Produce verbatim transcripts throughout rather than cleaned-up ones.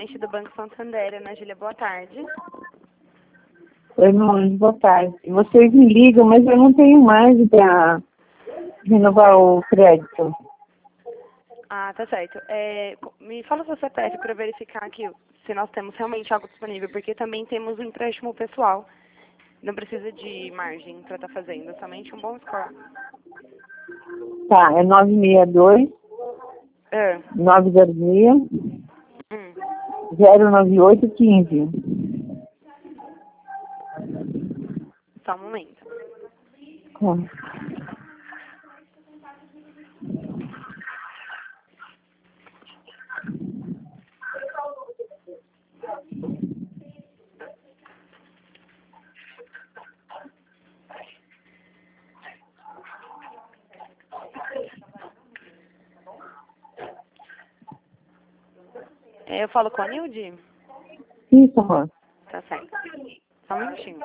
novamente do Banco Santander, Ana Júlia, boa tarde. Oi, mãe, boa tarde. Vocês me ligam, mas eu não tenho mais para renovar o crédito. Ah, tá certo. É, me fala o seu C P F para verificar aqui se nós temos realmente algo disponível, porque também temos um empréstimo pessoal. Não precisa de margem para estar fazendo, somente um bom score. Tá, é nove seis dois, Ah, nove zero seis, hum, zero nove oito um cinco. só um momento. Tá. É, eu falo com a Nilde? Isso, amor. Tá certo. Só um minutinho.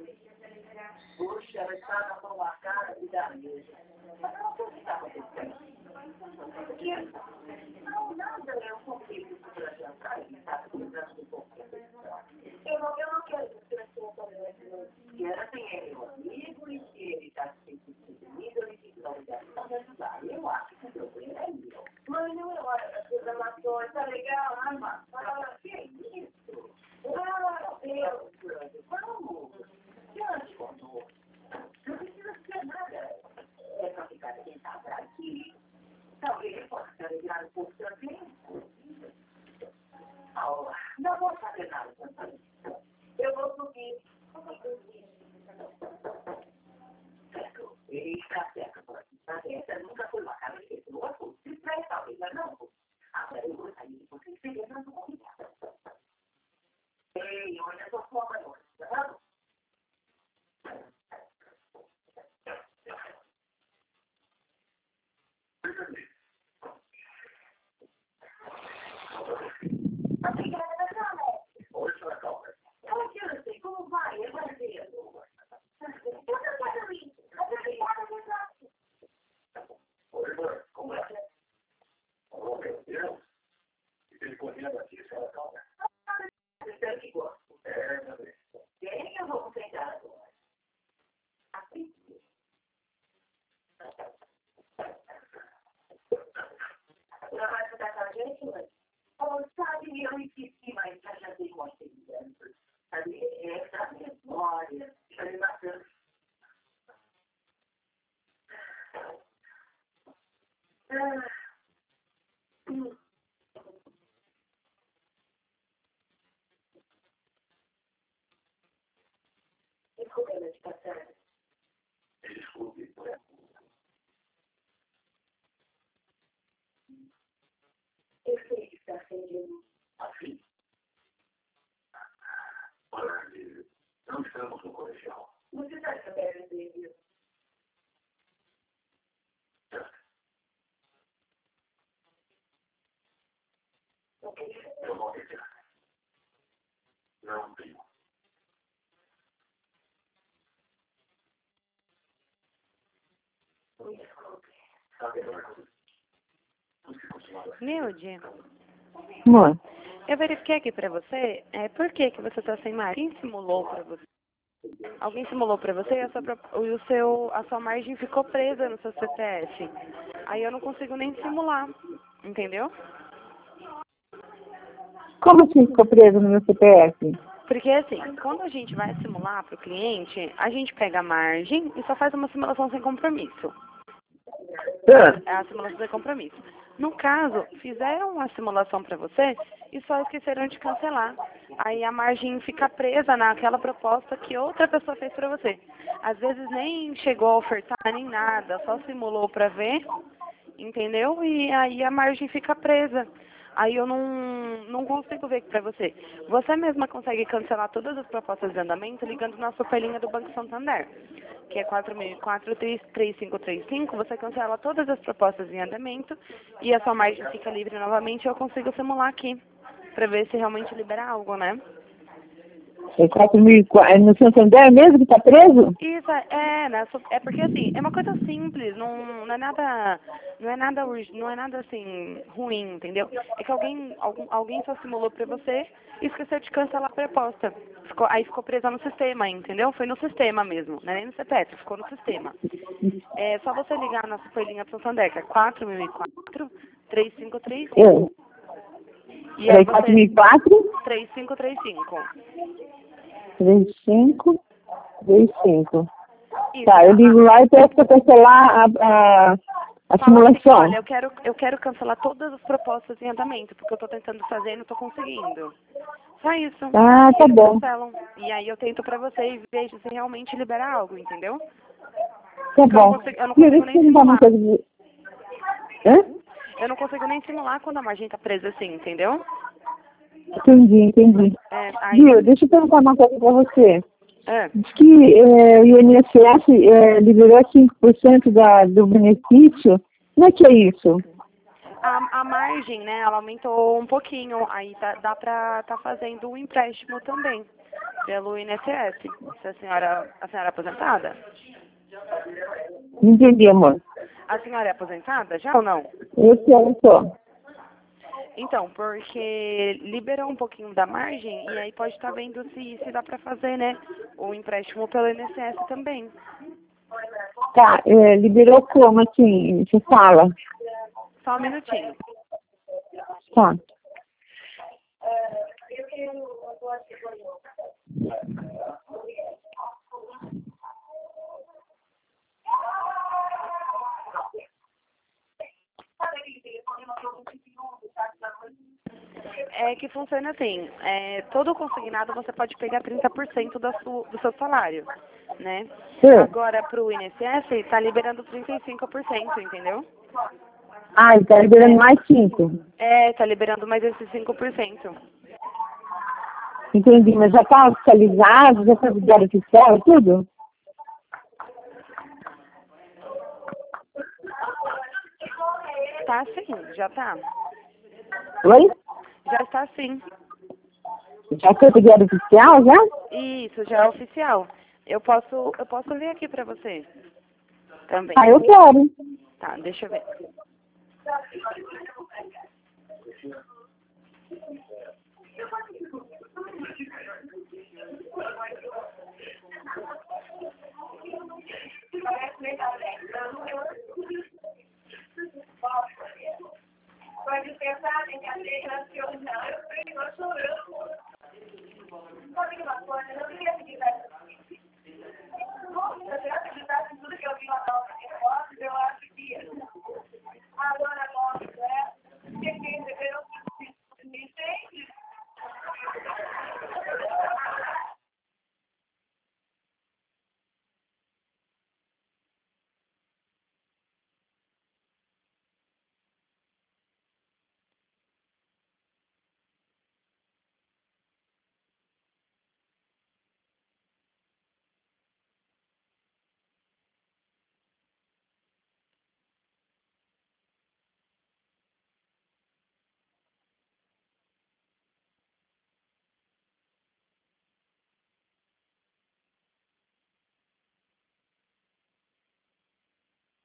Nilde, Amor, eu verifiquei aqui pra você, é, por que que você tá sem margem? Quem simulou pra você? Alguém simulou pra você e, a sua, pro- e o seu, a sua margem ficou presa no seu C P F. Aí eu não consigo nem simular, entendeu? como assim ficou preso no meu C P F? Porque assim, quando a gente vai simular pro cliente, a gente pega a margem e só faz uma simulação sem compromisso. Ah, É a simulação sem compromisso. No caso, fizeram uma simulação para você e só esqueceram de cancelar. Aí a margem fica presa naquela proposta que outra pessoa fez para você. Às vezes nem chegou a ofertar nem nada, só simulou para ver, entendeu? E aí a margem fica presa. Aí eu não, não consigo ver para você. Você mesma consegue cancelar todas as propostas de andamento ligando na superlinha do Banco Santander, que é quatro três cinco três cinco. Você cancela todas as propostas em andamento e a sua margem fica livre novamente. Eu consigo simular aqui para ver se realmente libera algo, né? É quatro mil e quatro. É no Santander mesmo que está preso? Isso, é, né, so- é porque assim, é uma coisa simples, não, não é nada, não é nada, urg- não é nada assim, ruim, entendeu? É que alguém, algum, alguém só simulou pra você e esqueceu de cancelar a proposta. Ficou, aí ficou presa no sistema, entendeu? Foi no sistema mesmo, não é nem no C P F, ficou no sistema. É só você ligar na Superlinha do Santander, que é quatro mil e quatro, três cinco três cinco. É. E aí É quatro mil você, e quatro, três cinco três cinco. três cinco, três cinco. Isso, Tá, eu tá. ligo lá e peço para cancelar a, a, a Fala assim, simulação. olha, eu quero, eu quero cancelar todas as propostas em andamento, porque eu tô tentando fazer e não tô conseguindo. Só isso. Ah, E tá eles bom. cancelam. E aí eu tento pra você e vejo se realmente libera algo, entendeu? Tá Porque eu não bom. consigo, eu não Filho, consigo deixa nem eu me dar uma simular. coisa de... Hã? Eu não consigo nem simular quando a margem tá presa assim, entendeu? Entendi, entendi. É, aí, Viu, deixa eu perguntar uma coisa para você. é, Diz que é, o I N S S é, liberou cinco por cento da, do benefício. Como é que é isso? a, a margem, né, ela aumentou um pouquinho. Aí tá, dá pra tá fazendo um empréstimo também, pelo I N S S. Se a senhora, a senhora é aposentada? Não entendi, amor. A senhora é aposentada já ou não? Eu quero só. Então, porque liberou um pouquinho da margem e aí pode estar vendo se, se dá para fazer, né, o empréstimo pelo I N S S também. Tá, é, liberou como, assim, você fala? Só um minutinho. Tá. É que funciona assim, é, todo consignado você pode pegar trinta por cento da sua, do seu salário, né? Sim. Agora, para o I N S S, está liberando trinta e cinco por cento, entendeu? Ah, ele tá liberando mais cinco. É, está liberando mais esses cinco por cento. Entendi, mas já tá oficializado, já tá diário oficial, tudo? Tá sim, já tá. Oi? Já está sim. Já foi pro diário oficial, já? Isso, já é oficial. Eu posso, eu posso ver aqui para você também. Ah, eu quero. Tá, deixa eu ver.